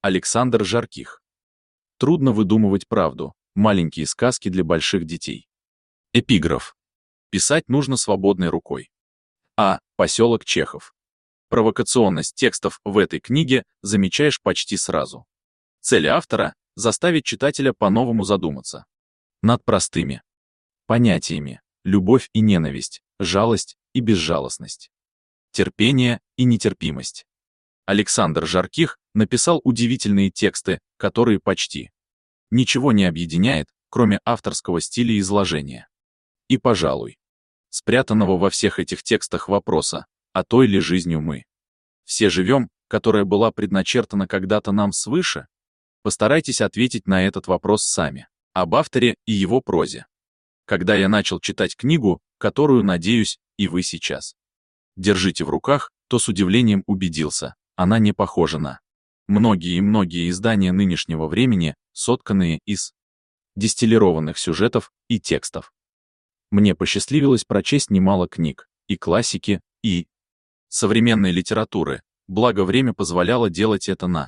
Александр Жарких. Трудно выдумывать правду. Маленькие сказки для больших детей. Эпиграф. Писать нужно свободной рукой. Поселок Чехов. Провокационность текстов в этой книге замечаешь почти сразу. Цель автора — заставить читателя по-новому задуматься над простыми понятиями: любовь и ненависть, жалость и безжалостность, терпение и нетерпимость. Александр Жарких написал удивительные тексты, которые почти ничего не объединяет, кроме авторского стиля изложения. И, пожалуй, спрятанного во всех этих текстах вопроса, а той ли жизнью мы все живем, которая была предначертана когда-то нам свыше? Постарайтесь ответить на этот вопрос сами, об авторе и его прозе. Когда я начал читать книгу, которую, надеюсь, и вы сейчас держите в руках, то с удивлением убедился, она не похожа на многие и многие издания нынешнего времени, сотканные из дистиллированных сюжетов и текстов. Мне посчастливилось прочесть немало книг, и классики, и современной литературы, благо время позволяло делать это на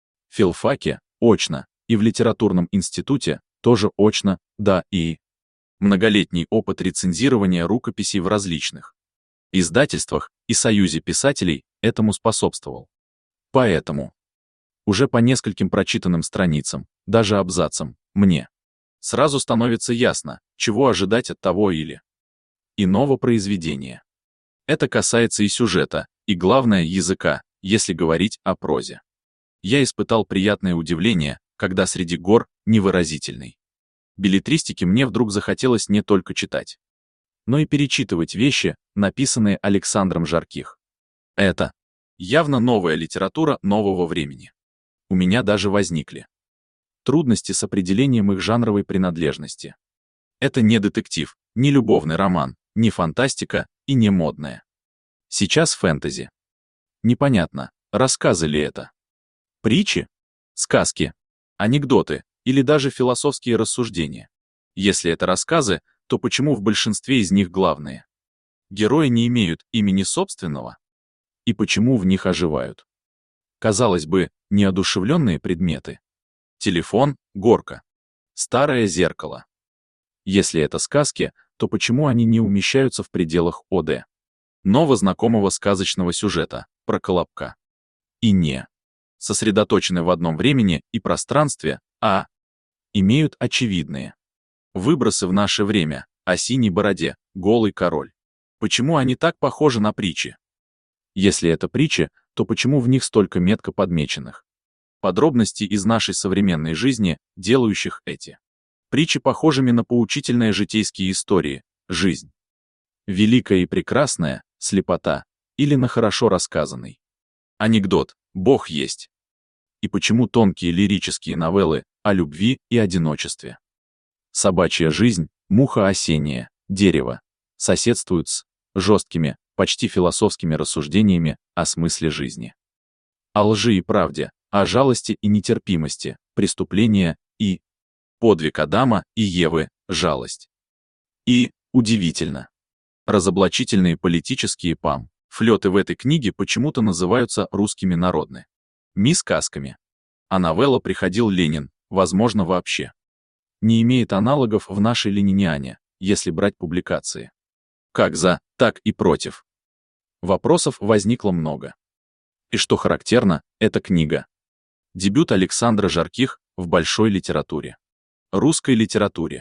филфаке, очно, и в литературном институте, тоже очно, да, и многолетний опыт рецензирования рукописей в различных издательствах и союзе писателей этому способствовал. Поэтому уже по нескольким прочитанным страницам, даже абзацам, мне сразу становится ясно, чего ожидать от того или иного произведения. Это касается и сюжета, и, главное, языка, если говорить о прозе. Я испытал приятное удивление, когда среди гор невыразительной беллетристики мне вдруг захотелось не только читать, но и перечитывать вещи, написанные Александром Жарких. Это явно новая литература нового времени. У меня даже возникли трудности с определением их жанровой принадлежности. Это не детектив, не любовный роман, не фантастика и не модная сейчас фэнтези. Непонятно, рассказы ли это, притчи, сказки, анекдоты или даже философские рассуждения. Если это рассказы, то почему в большинстве из них главные герои не имеют имени собственного? И почему в них оживают, казалось бы, неодушевленные предметы? Телефон, горка, старое зеркало. Если это сказки, то почему они не умещаются в пределах ОД новознакомого сказочного сюжета про Колобка? И не сосредоточены в одном времени и пространстве, а имеют очевидные выбросы в наше время: о синей бороде, голый король. Почему они так похожи на притчи? Если это притчи, то почему в них столько метко подмеченных подробностей из нашей современной жизни, делающих эти притчи похожими на поучительные житейские истории, жизнь великая и прекрасная, слепота, или на хорошо рассказанный анекдот «Бог есть»? И почему тонкие лирические новеллы о любви и одиночестве, собачья жизнь, муха осенняя, дерево, соседствуют с жесткими, почти философскими рассуждениями о смысле жизни, о лжи и правде, о жалости и нетерпимости, преступления и подвиг Адама и Евы, жалость. И, удивительно, разоблачительные политические памфлеты в этой книге почему-то называются русскими народными сказками. А новелла «Приходил Ленин», возможно, вообще не имеет аналогов в нашей лениниане, если брать публикации. Как за, так и против. Вопросов возникло много. И что характерно, эта книга — дебют Александра Жарких в большой литературе, русской литературе.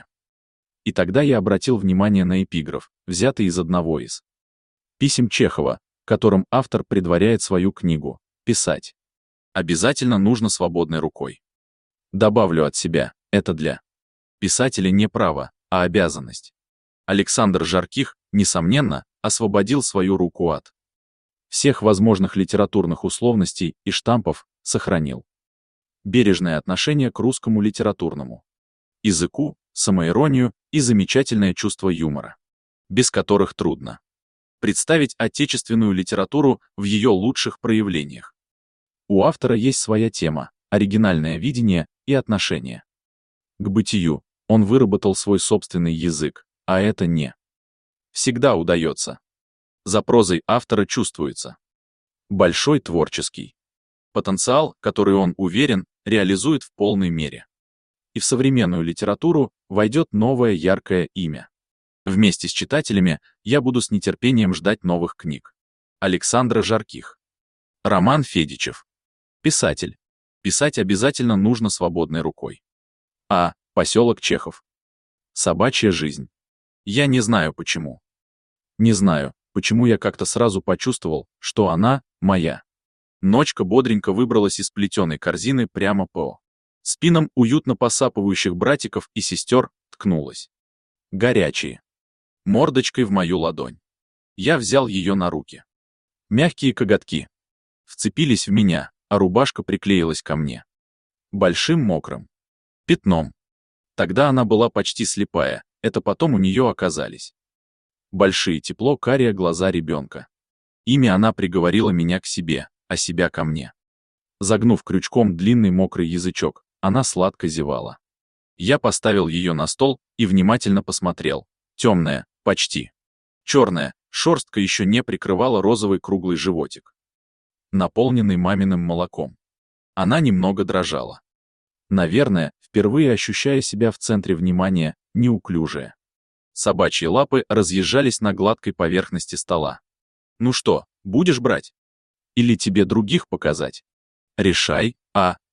И тогда я обратил внимание на эпиграф, взятый из одного из писем Чехова, которым автор предваряет свою книгу: «Писать обязательно нужно свободной рукой». Добавлю от себя, это для писателя не право, а обязанность. Александр Жарких, несомненно, освободил свою руку от всех возможных литературных условностей и штампов, сохранил бережное отношение к русскому литературному языку, самоиронию и замечательное чувство юмора, без которых трудно представить отечественную литературу в ее лучших проявлениях. У автора есть своя тема, оригинальное видение и отношение к бытию. Он выработал свой собственный язык, а это не всегда удается. За прозой автора чувствуется большой творческий Потенциал, который он, уверен, реализует в полной мере. И в современную литературу войдет новое яркое имя. Вместе с читателями я буду с нетерпением ждать новых книг. Александра Жарких. Роман Федичев. Писатель. Писать обязательно нужно свободной рукой. А. Поселок Чехов. Собачья жизнь. Я не знаю почему. Не знаю, почему я как-то сразу почувствовал, что она моя. Ночка бодренько выбралась из плетеной корзины прямо по спинам уютно посапывающих братиков и сестер, ткнулась. Горячие. Мордочкой в мою ладонь. Я взял ее на руки. Мягкие коготки вцепились в меня, а рубашка приклеилась ко мне. Большим мокрым пятном. Тогда она была почти слепая, это потом у нее оказались большие тепло карие глаза ребенка. Ими она приговорила меня к себе, а себя ко мне. Загнув крючком длинный мокрый язычок, она сладко зевала. Я поставил ее на стол и внимательно посмотрел. Темная, почти черная, шерстка еще не прикрывала розовый круглый животик, наполненный маминым молоком. Она немного дрожала. Наверное, впервые ощущая себя в центре внимания, неуклюжая. Собачьи лапы разъезжались на гладкой поверхности стола. «Ну что, будешь брать? Или тебе других показать? Решай, а...»